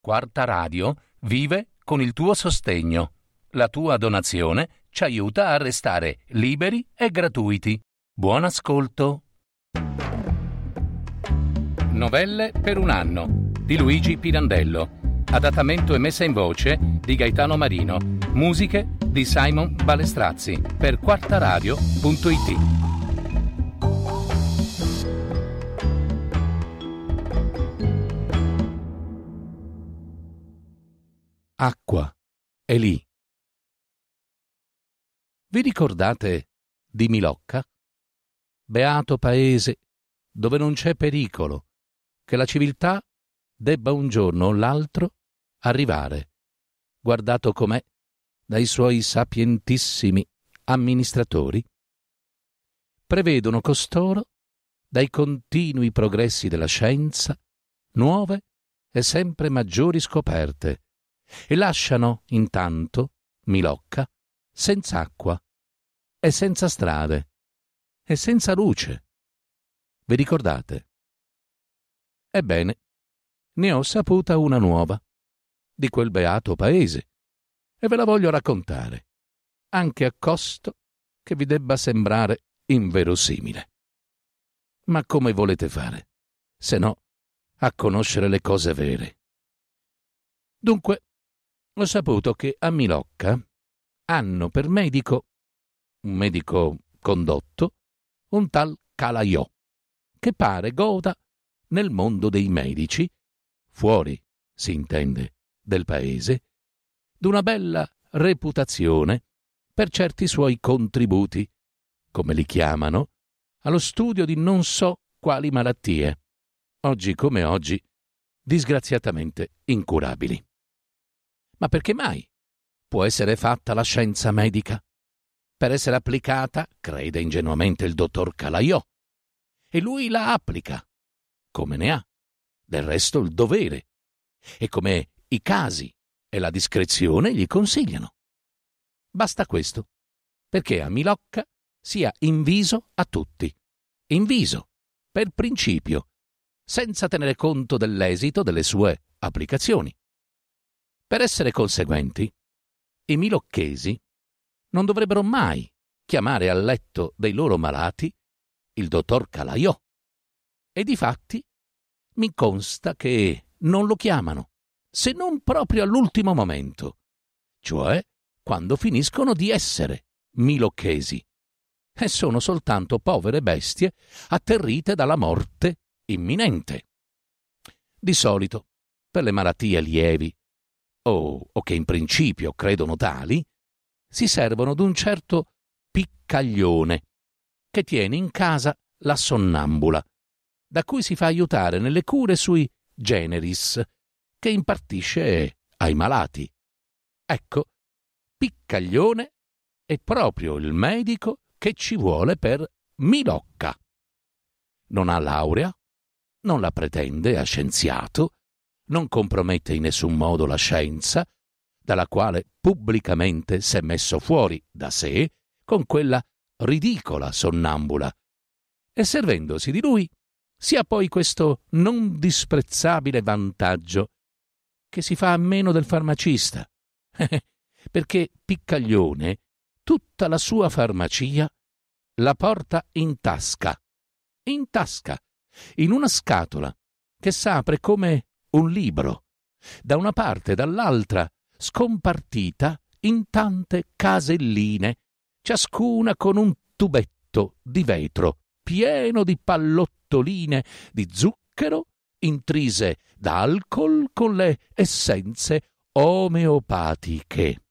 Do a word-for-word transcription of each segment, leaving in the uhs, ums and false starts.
Quarta Radio vive con il tuo sostegno. La tua donazione ci aiuta a restare liberi e gratuiti. Buon ascolto. Novelle per un anno di Luigi Pirandello. Adattamento e messa in voce di Gaetano Marino. Musiche di Simon Balestrazzi per quartaradio punto it. Acqua è lì. Vi ricordate di Milocca? Beato paese dove non c'è pericolo che la civiltà debba un giorno o l'altro arrivare, guardato com'è dai suoi sapientissimi amministratori. Prevedono costoro, dai continui progressi della scienza, nuove e sempre maggiori scoperte, e lasciano intanto Milocca senza acqua e senza strade e senza luce. Vi ricordate? Ebbene, ne ho saputa una nuova di quel beato paese e ve la voglio raccontare, anche a costo che vi debba sembrare inverosimile. Ma come volete fare, se no, a conoscere le cose vere? Dunque, ho saputo che a Milocca hanno per medico, un medico condotto, un tal Calaiò, che pare goda nel mondo dei medici, fuori, si intende, del paese, d'una bella reputazione per certi suoi contributi, come li chiamano, allo studio di non so quali malattie, oggi come oggi, disgraziatamente incurabili. Ma perché mai può essere fatta la scienza medica? Per essere applicata, crede ingenuamente il dottor Calaiò, e lui la applica, come ne ha, del resto il dovere, e come i casi e la discrezione gli consigliano. Basta questo, perché a Milocca sia inviso a tutti, inviso, per principio, senza tenere conto dell'esito delle sue applicazioni. Per essere conseguenti, i milocchesi non dovrebbero mai chiamare al letto dei loro malati il dottor Calaiò, e difatti mi consta che non lo chiamano, se non proprio all'ultimo momento, cioè quando finiscono di essere milocchesi, e sono soltanto povere bestie atterrite dalla morte imminente. Di solito, per le malattie lievi, o, o che in principio credono tali, si servono d'un certo piccaglione che tiene in casa la sonnambula, da cui si fa aiutare nelle cure sui generis che impartisce ai malati. Ecco, piccaglione è proprio il medico che ci vuole per Milocca. Non ha laurea, non la pretende a scienziato, non compromette in nessun modo la scienza, dalla quale pubblicamente s'è messo fuori da sé con quella ridicola sonnambula, e servendosi di lui si ha poi questo non disprezzabile vantaggio che si fa a meno del farmacista, perché Piccaglione tutta la sua farmacia la porta in tasca, in tasca, in una scatola che s'apre come un libro, da una parte e dall'altra, scompartita in tante caselline, ciascuna con un tubetto di vetro pieno di pallottoline di zucchero intrise d'alcol con le essenze omeopatiche.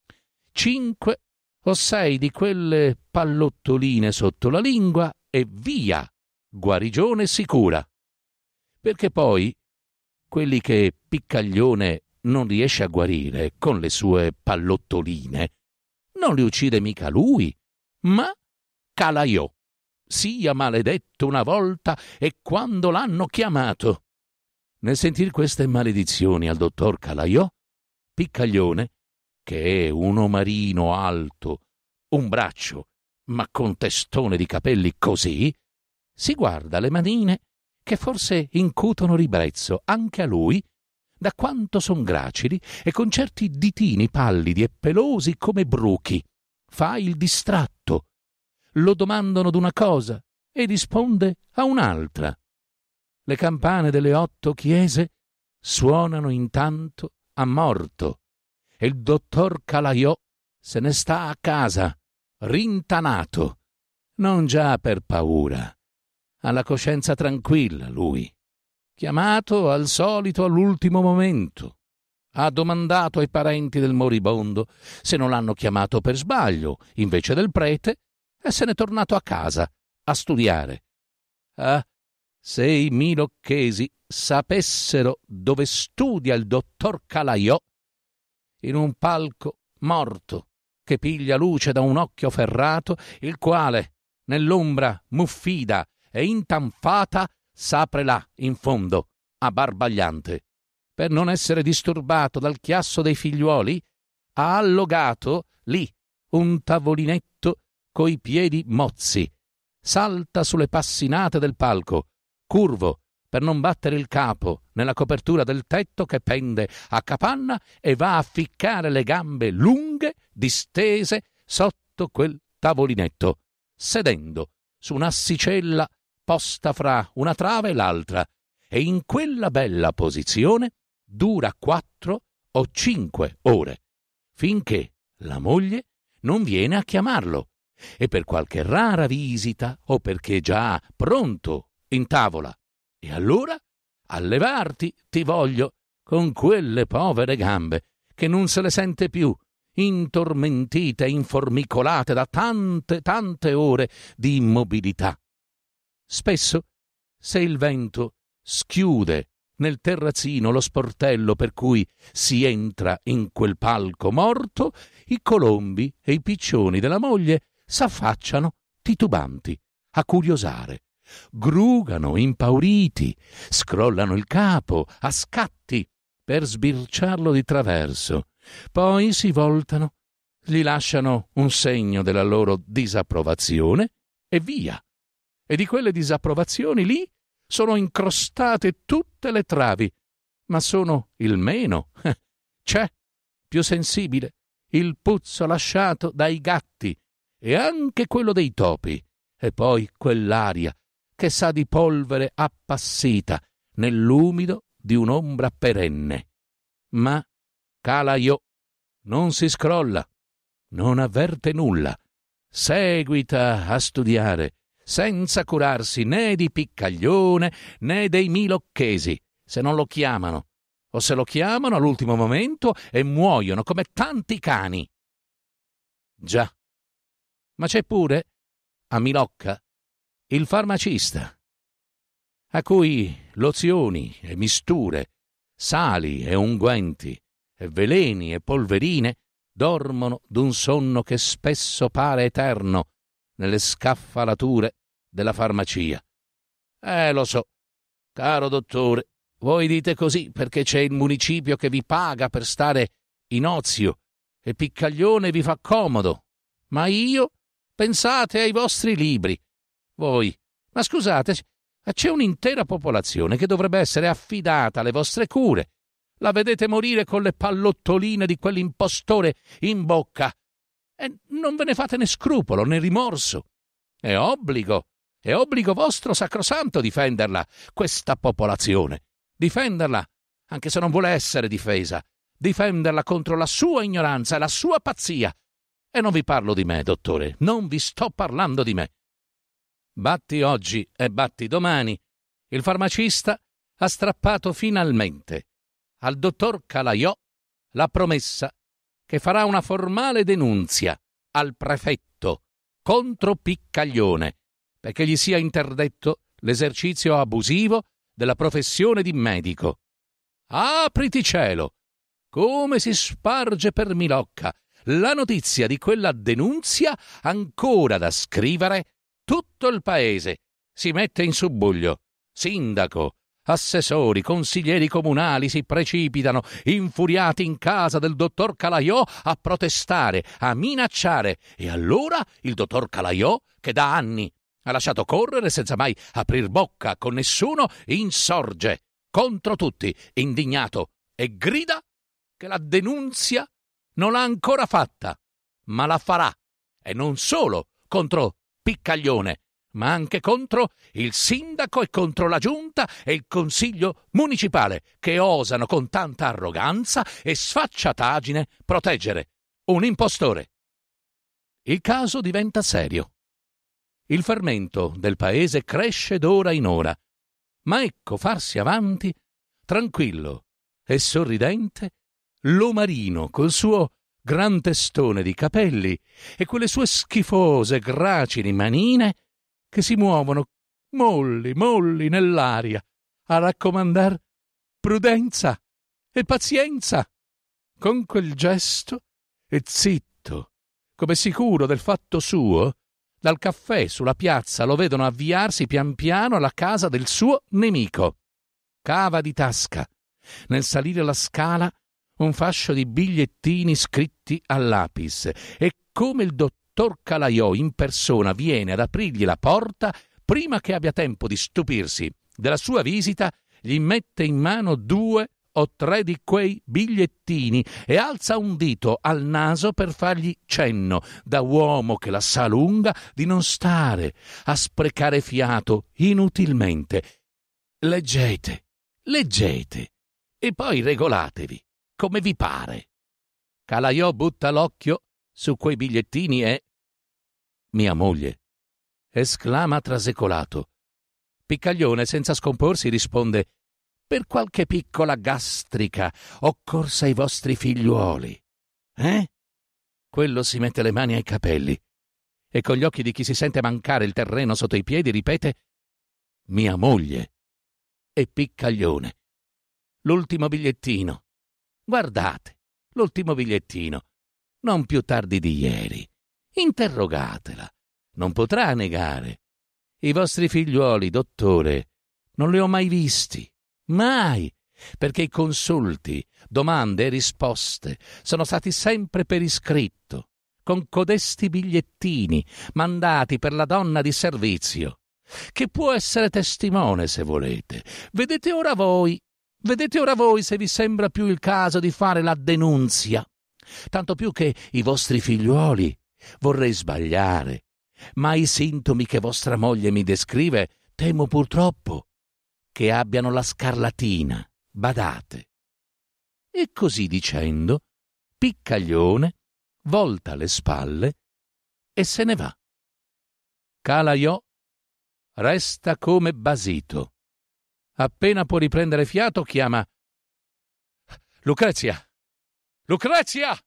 Cinque o sei di quelle pallottoline sotto la lingua e via, guarigione sicura. Perché poi quelli che Piccaglione non riesce a guarire con le sue pallottoline non li uccide mica lui, ma Calaiò, sia maledetto una volta e quando l'hanno chiamato. Nel sentir queste maledizioni al dottor Calaiò, Piccaglione, che è un omarino alto, un braccio, ma con testone di capelli così, si guarda le manine che forse incutono ribrezzo anche a lui da quanto son gracili e con certi ditini pallidi e pelosi come bruchi. Fa il distratto. Lo domandano d'una cosa e risponde a un'altra. Le campane delle otto chiese suonano intanto a morto e il dottor Calaiò se ne sta a casa, rintanato, non già per paura. Ha la coscienza tranquilla, lui. Chiamato al solito all'ultimo momento. Ha domandato ai parenti del moribondo se non l'hanno chiamato per sbaglio, invece del prete, e se n'è tornato a casa a studiare. Ah, se i milocchesi sapessero dove studia il dottor Calaiò, in un palco morto che piglia luce da un occhio ferrato, il quale, nell'ombra muffida e intanfata, s'apre là in fondo, abbarbagliante. Per non essere disturbato dal chiasso dei figliuoli, ha allogato lì un tavolinetto coi piedi mozzi. Salta sulle passinate del palco, curvo per non battere il capo nella copertura del tetto che pende a capanna, e va a ficcare le gambe lunghe, distese, sotto quel tavolinetto, sedendo su un'assicella posta fra una trave e l'altra, e in quella bella posizione dura quattro o cinque ore, finché la moglie non viene a chiamarlo, e per qualche rara visita o perché già pronto in tavola. E allora a levarti ti voglio con quelle povere gambe che non se le sente più, intormentite e informicolate da tante tante ore di immobilità. Spesso, se il vento schiude nel terrazzino lo sportello per cui si entra in quel palco morto, i colombi e i piccioni della moglie s'affacciano titubanti a curiosare, grugano impauriti, scrollano il capo a scatti per sbirciarlo di traverso, poi si voltano, gli lasciano un segno della loro disapprovazione e via. E di quelle disapprovazioni lì sono incrostate tutte le travi, ma sono il meno. C'è, più sensibile, il puzzo lasciato dai gatti e anche quello dei topi, e poi quell'aria che sa di polvere appassita nell'umido di un'ombra perenne. Ma Calaiò non si scrolla, non avverte nulla, seguita a studiare, senza curarsi né di Piccaglione né dei milocchesi, se non lo chiamano, o se lo chiamano all'ultimo momento e muoiono come tanti cani. Già, ma c'è pure, a Milocca, il farmacista, a cui lozioni e misture, sali e unguenti, e veleni e polverine dormono d'un sonno che spesso pare eterno nelle scaffalature della farmacia. Eh, lo so, caro dottore, voi dite così perché c'è il municipio che vi paga per stare in ozio e Piccaglione vi fa comodo, ma io, pensate ai vostri libri. Voi, ma scusate, c'è un'intera popolazione che dovrebbe essere affidata alle vostre cure. La vedete morire con le pallottoline di quell'impostore in bocca e non ve ne fate né scrupolo né rimorso. È obbligo, è obbligo vostro sacrosanto difenderla, questa popolazione. Difenderla, anche se non vuole essere difesa. Difenderla contro la sua ignoranza e la sua pazzia. E non vi parlo di me, dottore, non vi sto parlando di me. Batti oggi e batti domani, il farmacista ha strappato finalmente al dottor Calaiò la promessa che farà una formale denunzia al prefetto contro Piccaglione perché gli sia interdetto l'esercizio abusivo della professione di medico. Apriti cielo! Come si sparge per Milocca la notizia di quella denunzia, ancora da scrivere. Tutto il paese si mette in subbuglio. Sindaco, assessori, consiglieri comunali si precipitano, infuriati in casa del dottor Calaiò, a protestare, a minacciare. E allora il dottor Calaiò, che da anni ha lasciato correre senza mai aprir bocca con nessuno, insorge contro tutti, indignato e grida che la denunzia non l'ha ancora fatta, ma la farà, e non solo contro Piccaglione, ma anche contro il sindaco e contro la giunta e il consiglio municipale, che osano con tanta arroganza e sfacciataggine proteggere un impostore. Il caso diventa serio. Il fermento del paese cresce d'ora in ora, ma ecco farsi avanti, tranquillo e sorridente, l'omarino col suo gran testone di capelli e quelle sue schifose gracili manine che si muovono molli, molli nell'aria a raccomandar prudenza e pazienza, con quel gesto e zitto, come sicuro del fatto suo. Dal caffè sulla piazza lo vedono avviarsi pian piano alla casa del suo nemico. Cava di tasca, nel salire la scala, un fascio di bigliettini scritti a lapis, e come il dottor Calaiò in persona viene ad aprirgli la porta, prima che abbia tempo di stupirsi della sua visita, gli mette in mano due o tre di quei bigliettini e alza un dito al naso per fargli cenno, da uomo che la sa lunga, di non stare a sprecare fiato inutilmente. Leggete, leggete, e poi regolatevi come vi pare. Calaiò butta l'occhio su quei bigliettini e... Mia moglie, esclama trasecolato. Piccaglione, senza scomporsi, risponde: per qualche piccola gastrica occorsa ai vostri figliuoli. Eh? Quello si mette le mani ai capelli e con gli occhi di chi si sente mancare il terreno sotto i piedi ripete: mia moglie. E Piccaglione: l'ultimo bigliettino. Guardate, l'ultimo bigliettino. Non più tardi di ieri. Interrogatela. Non potrà negare. I vostri figliuoli, dottore, non li ho mai visti. Mai, perché i consulti, domande e risposte sono stati sempre per iscritto, con codesti bigliettini mandati per la donna di servizio, che può essere testimone se volete. Vedete ora voi, vedete ora voi se vi sembra più il caso di fare la denunzia. Tanto più che i vostri figliuoli, vorrei sbagliare, ma i sintomi che vostra moglie mi descrive, temo purtroppo che abbiano la scarlatina, badate. E così dicendo, Piccaglione volta le spalle e se ne va. Calaiò resta come basito. Appena può riprendere fiato, chiama: Lucrezia! Lucrezia!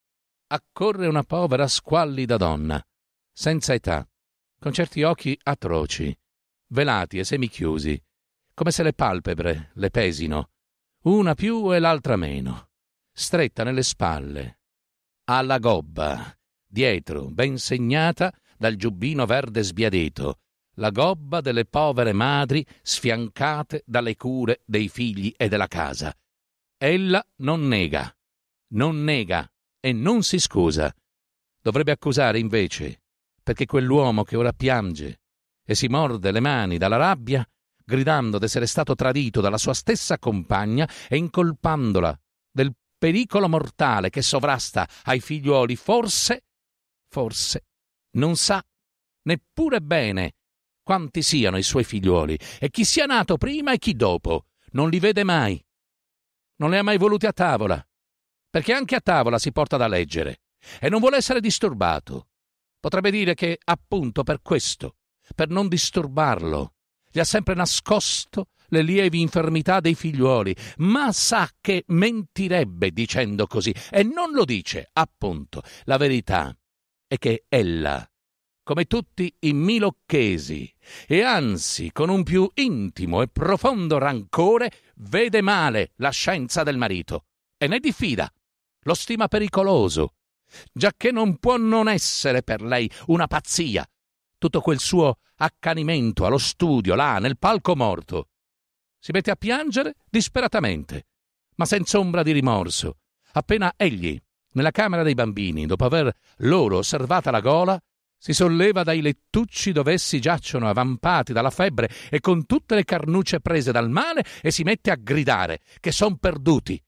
Accorre una povera squallida donna, senza età, con certi occhi atroci, velati e semichiusi, come se le palpebre le pesino, una più e l'altra meno, stretta nelle spalle, ha la gobba, dietro, ben segnata dal giubbino verde sbiadito, la gobba delle povere madri sfiancate dalle cure dei figli e della casa. Ella non nega, non nega e non si scusa. Dovrebbe accusare invece, perché quell'uomo che ora piange e si morde le mani dalla rabbia, gridando d'essere stato tradito dalla sua stessa compagna e incolpandola del pericolo mortale che sovrasta ai figliuoli, forse, forse, non sa neppure bene quanti siano i suoi figliuoli e chi sia nato prima e chi dopo. Non li vede mai. Non li ha mai voluti a tavola, perché anche a tavola si porta da leggere e non vuole essere disturbato. Potrebbe dire che, appunto per questo, per non disturbarlo, gli ha sempre nascosto le lievi infermità dei figliuoli, ma sa che mentirebbe dicendo così, e non lo dice, appunto. La verità è che ella, come tutti i milocchesi, e anzi con un più intimo e profondo rancore, vede male la scienza del marito e ne diffida, lo stima pericoloso, giacché non può non essere per lei una pazzia tutto quel suo accanimento allo studio là nel palco morto. Si mette a piangere disperatamente, ma senza ombra di rimorso, appena egli, nella camera dei bambini, dopo aver loro osservata la gola, si solleva dai lettucci dove essi giacciono avvampati dalla febbre e con tutte le carnucce prese dal male, e si mette a gridare che son perduti,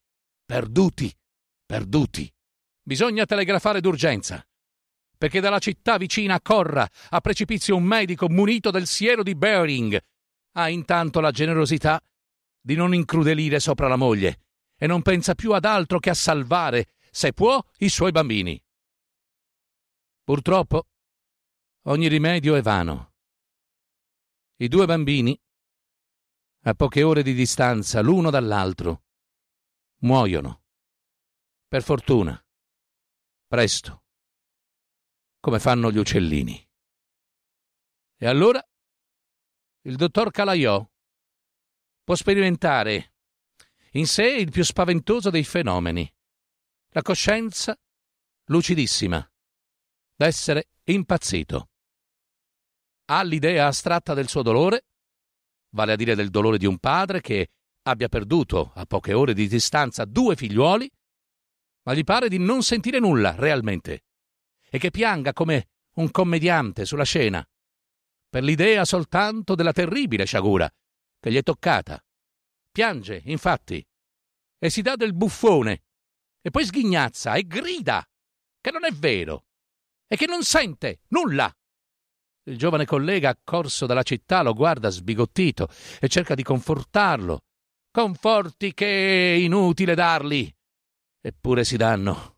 Perduti, perduti. Bisogna telegrafare d'urgenza, perché dalla città vicina corra a precipizio un medico munito del siero di Bering. Ha intanto la generosità di non incrudelire sopra la moglie e non pensa più ad altro che a salvare, se può, i suoi bambini. Purtroppo ogni rimedio è vano. I due bambini, a poche ore di distanza l'uno dall'altro, muoiono. Per fortuna, presto, come fanno gli uccellini. E allora il dottor Calaiò può sperimentare in sé il più spaventoso dei fenomeni, la coscienza lucidissima d'essere impazzito. Ha l'idea astratta del suo dolore, vale a dire del dolore di un padre che abbia perduto a poche ore di distanza due figliuoli, ma gli pare di non sentire nulla realmente e che pianga come un commediante sulla scena, per l'idea soltanto della terribile sciagura che gli è toccata. Piange, infatti, e si dà del buffone, e poi sghignazza e grida che non è vero e che non sente nulla. Il giovane collega, accorso dalla città, lo guarda sbigottito e cerca di confortarlo. Conforti che è inutile darli. Eppure si danno.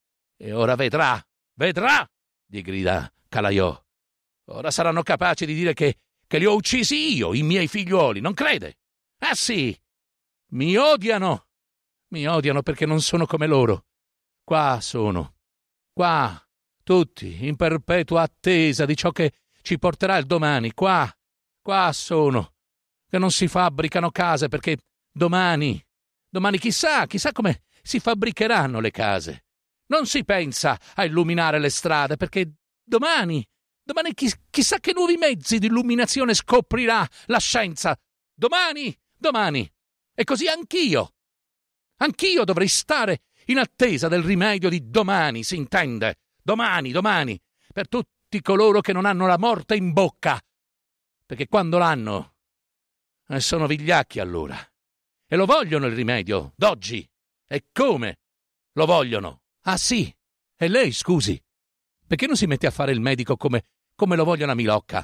E ora vedrà, vedrà, gli grida Calaiò. Ora saranno capaci di dire che, che li ho uccisi io, i miei figliuoli, non crede? Ah sì, mi odiano, mi odiano perché non sono come loro. Qua sono, qua, tutti, in perpetua attesa di ciò che ci porterà il domani. Qua, qua sono, che non si fabbricano case perché domani, domani chissà, chissà come si fabbricheranno le case. Non si pensa a illuminare le strade perché domani, domani chi, chissà che nuovi mezzi di illuminazione scoprirà la scienza. Domani, domani. E così anch'io. Anch'io dovrei stare in attesa del rimedio di domani, si intende. Domani, domani, per tutti coloro che non hanno la morte in bocca. Perché quando l'hanno, eh, sono vigliacchi allora. E lo vogliono il rimedio, d'oggi. E come lo vogliono? Ah sì, e lei, scusi, perché non si mette a fare il medico come, come lo vogliono a Milocca?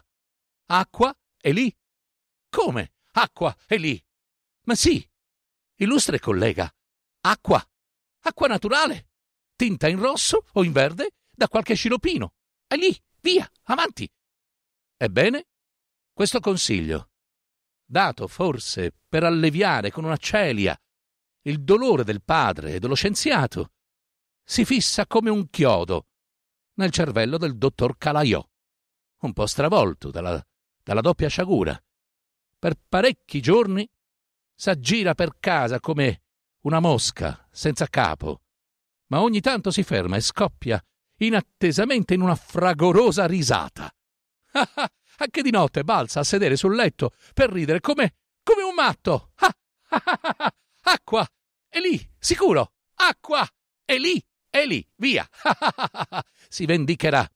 Acqua e lì? Come? Acqua e lì? Ma sì, illustre collega, acqua, acqua naturale, tinta in rosso o in verde da qualche sciropino. E lì, via, avanti. Ebbene, questo consiglio, dato forse per alleviare con una celia il dolore del padre e dello scienziato, si fissa come un chiodo nel cervello del dottor Calaiò, un po' stravolto dalla, dalla doppia sciagura. Per parecchi giorni s'aggira per casa come una mosca senza capo, ma ogni tanto si ferma e scoppia inattesamente in una fragorosa risata. Anche di notte balza a sedere sul letto per ridere come, come un matto. Ah, ah, ah, ah, acqua, è lì, sicuro, acqua, è lì, è lì, via. Si vendicherà,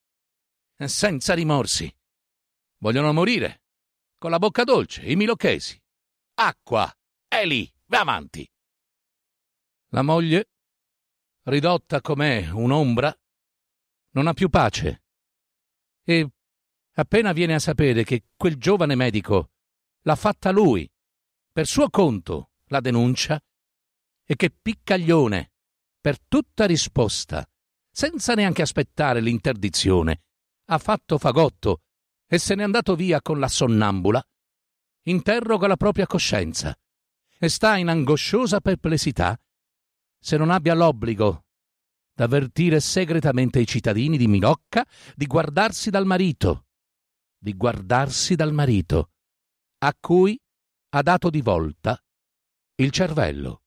senza rimorsi. Vogliono morire, con la bocca dolce, i milocchesi. Acqua, è lì, va avanti. La moglie, ridotta com'è un'ombra, non ha più pace e appena viene a sapere che quel giovane medico l'ha fatta lui, per suo conto, la denuncia, e che Piccaglione, per tutta risposta, senza neanche aspettare l'interdizione, ha fatto fagotto e se n'è andato via con la sonnambula, interroga la propria coscienza e sta in angosciosa perplessità se non abbia l'obbligo d'avvertire segretamente i cittadini di Milocca di guardarsi dal marito, di guardarsi dal marito, a cui ha dato di volta il cervello.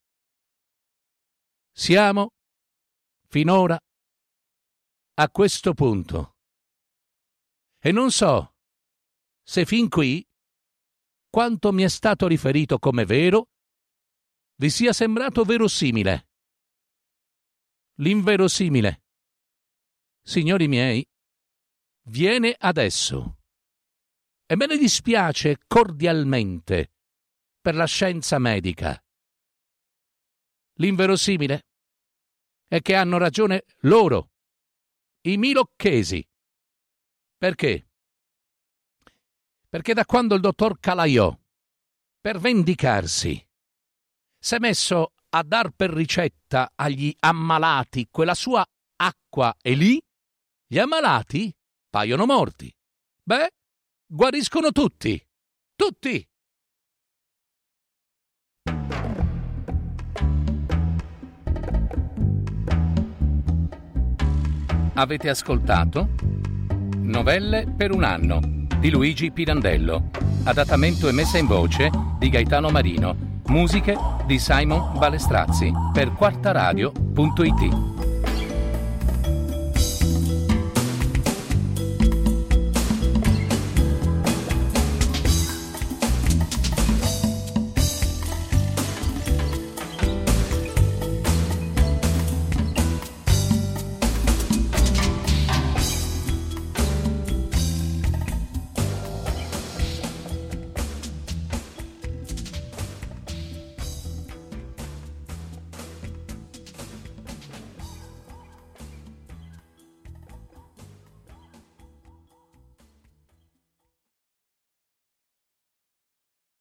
Siamo, finora, a questo punto. E non so se fin qui quanto mi è stato riferito come vero vi sia sembrato verosimile. L'inverosimile, signori miei, viene adesso. E me ne dispiace cordialmente per la scienza medica. L'inverosimile è che hanno ragione loro, i milocchesi. Perché? Perché da quando il dottor Calaiò, per vendicarsi, s'è messo a dar per ricetta agli ammalati quella sua acqua e lì, gli ammalati paiono morti. Beh, guariscono tutti, tutti. Avete ascoltato Novelle per un anno di Luigi Pirandello, adattamento e messa in voce di Gaetano Marino, musiche di Simon Balestrazzi per quartaradio punto it.